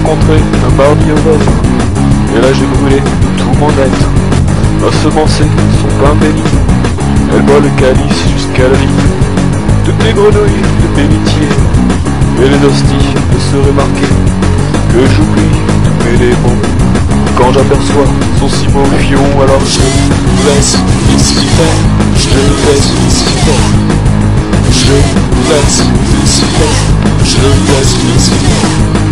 rencontré un mardi au vase, et là j'ai brûlé tout mon être. Ensemencé son pain béni, elle boit le calice jusqu'à la vie. De tes grenouilles, de tes litiers, et les hosties ne seraient marquées que j'oublie tous mes démons. Quand j'aperçois son si beau fion, alors je laisse Lucifer, je laisse Lucifer, je laisse Lucifer, je laisse Lucifer.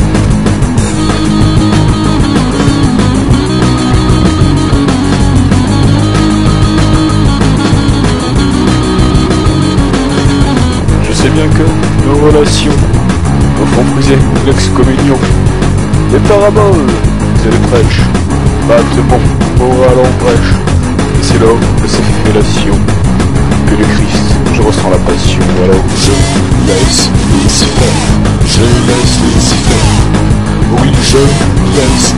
Je sais bien que nos relations nous font briser l'excommunion. Les paraboles et les prêches battent mon moral en brèche. Et c'est lors de ces fellations que le Christ, je ressens la passion. Alors je laisse Lucifer, je laisse Lucifer. Oui, je laisse